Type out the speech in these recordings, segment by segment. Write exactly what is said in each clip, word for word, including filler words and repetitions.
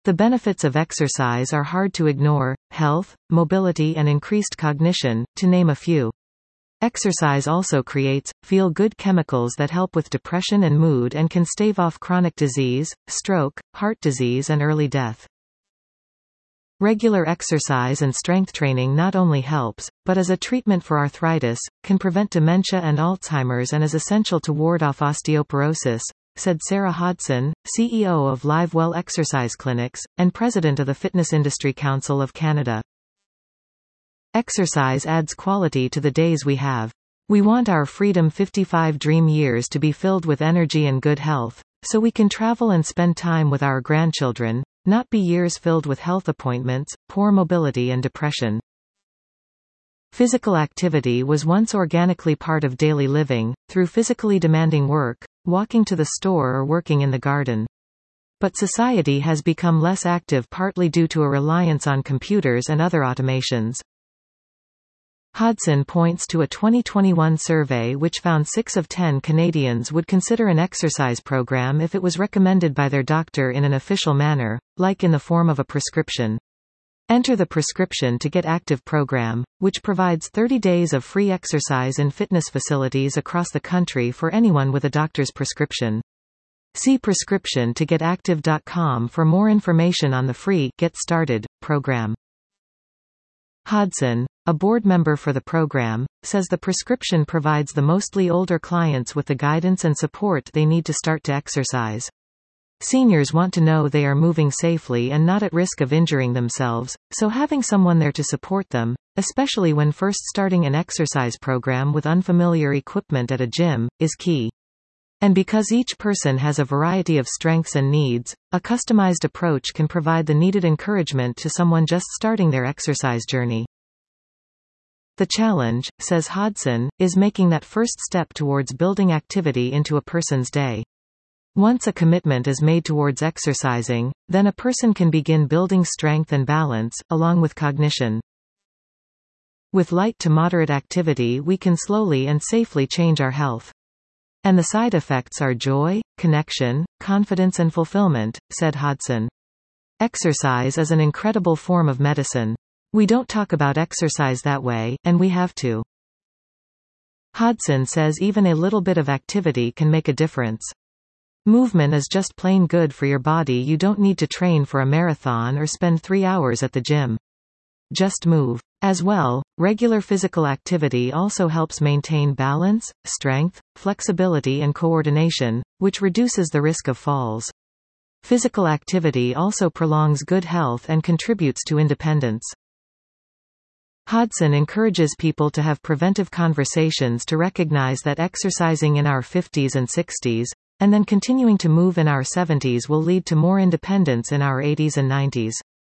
The benefits of exercise are hard to ignore: health, mobility and increased cognition, to name a few. Exercise also creates feel-good chemicals that help with depression and mood and can stave off chronic disease, stroke, heart disease and early death. Regular exercise and strength training not only helps, but as a treatment for arthritis, can prevent dementia and Alzheimer's and is essential to ward off osteoporosis, said Sarah Hodson, C E O of LiveWell Exercise Clinics, and President of the Fitness Industry Council of Canada. Exercise adds quality to the days we have. We want our Freedom fifty-five dream years to be filled with energy and good health, so we can travel and spend time with our grandchildren, not be years filled with health appointments, poor mobility and depression. Physical activity was once organically part of daily living, through physically demanding work, walking to the store or working in the garden. But society has become less active partly due to a reliance on computers and other automations. Hodson points to a twenty twenty-one survey which found six of ten Canadians would consider an exercise program if it was recommended by their doctor in an official manner, like in the form of a prescription. Enter the Prescription to Get Active program, which provides thirty days of free exercise in fitness facilities across the country for anyone with a doctor's prescription. See prescription to get active dot com for more information on the free Get Started program. Hodson, a board member for the program, says the prescription provides the mostly older clients with the guidance and support they need to start to exercise. Seniors want to know they are moving safely and not at risk of injuring themselves, so having someone there to support them, especially when first starting an exercise program with unfamiliar equipment at a gym, is key. And because each person has a variety of strengths and needs, a customized approach can provide the needed encouragement to someone just starting their exercise journey. The challenge, says Hodson, is making that first step towards building activity into a person's day. Once a commitment is made towards exercising, then a person can begin building strength and balance, along with cognition. With light to moderate activity we can slowly and safely change our health. And the side effects are joy, connection, confidence and fulfillment, said Hodson. Exercise is an incredible form of medicine. We don't talk about exercise that way, and we have to. Hodson says even a little bit of activity can make a difference. Movement is just plain good for your body. You don't need to train for a marathon or spend three hours at the gym. Just move. As well, regular physical activity also helps maintain balance, strength, flexibility and coordination, which reduces the risk of falls. Physical activity also prolongs good health and contributes to independence. Hodson encourages people to have preventive conversations to recognize that exercising in our fifties and sixties, and then continuing to move in our seventies will lead to more independence in our eighties and nineties.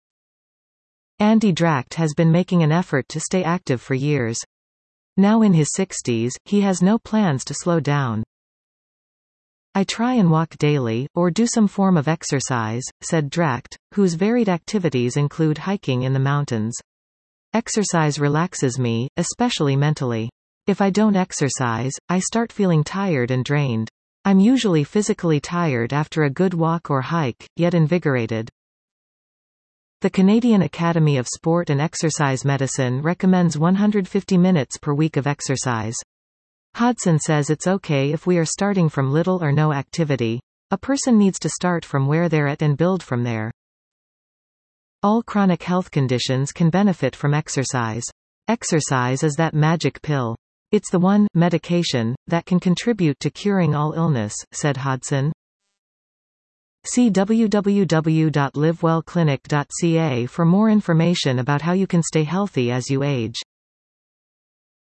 Andy Dracht has been making an effort to stay active for years. Now in his sixties, he has no plans to slow down. I try and walk daily, or do some form of exercise, said Dracht, whose varied activities include hiking in the mountains. Exercise relaxes me, especially mentally. If I don't exercise, I start feeling tired and drained. I'm usually physically tired after a good walk or hike, yet invigorated. The Canadian Academy of Sport and Exercise Medicine recommends one hundred fifty minutes per week of exercise. Hodson says it's okay if we are starting from little or no activity. A person needs to start from where they're at and build from there. All chronic health conditions can benefit from exercise. Exercise is that magic pill. It's the one medication that can contribute to curing all illness, said Hodson. See w w w dot live well clinic dot c a for more information about how you can stay healthy as you age.